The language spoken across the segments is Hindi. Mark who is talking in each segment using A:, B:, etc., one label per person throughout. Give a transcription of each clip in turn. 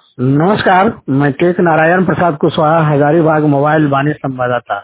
A: नमस्कार। मैं टेक नारायण प्रसाद कुशवाहा, हजारीबाग मोबाइल वाणी संवाददाता।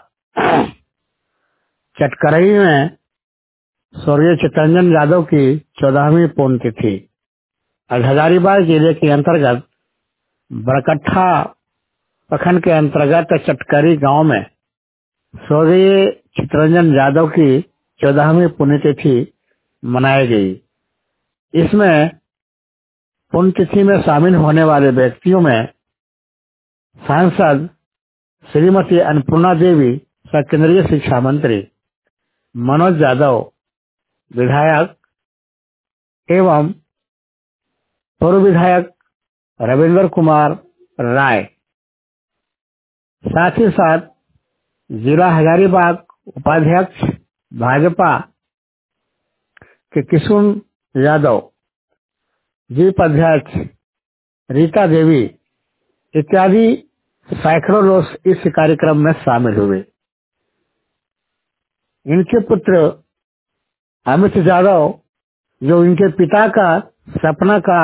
A: चटकरई में स्वर्गीय चित्तरंजन यादव की 14वीं पुण्यतिथि आज हजारीबाग जिले के अंतर्गत बरकट्ठा प्रखंड के अंतर्गत चटकरी गांव में स्वर्गीय चित्तरंजन यादव की 14वीं पुण्यतिथि मनाई गई। इसमें पुण्यतिथि में शामिल होने वाले व्यक्तियों में सांसद श्रीमती अन्नपूर्णा देवी, केंद्रीय शिक्षा मंत्री मनोज यादव, विधायक एवं पूर्व विधायक रविंद्र कुमार राय, साथ ही साथ जिला हजारीबाग उपाध्यक्ष भाजपा के किशुन यादव, जीप अध्यक्ष रीता देवी इत्यादि सैकड़ों लोग इस कार्यक्रम में शामिल हुए। इनके पुत्र अमित यादव, जो इनके पिता का सपना का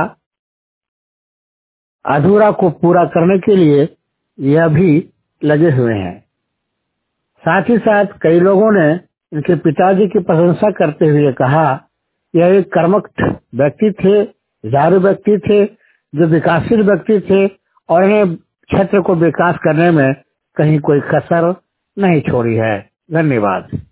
A: अधूरा को पूरा करने के लिए यह भी लगे हुए हैं। साथ ही साथ कई लोगों ने इनके पिताजी की प्रशंसा करते हुए कहा, यह एक कर्मठ व्यक्ति थे, झाड़ू व्यक्ति थे, जो विकासशील व्यक्ति थे और इन्हें क्षेत्र को विकास करने में कहीं कोई कसर नहीं छोड़ी है। धन्यवाद।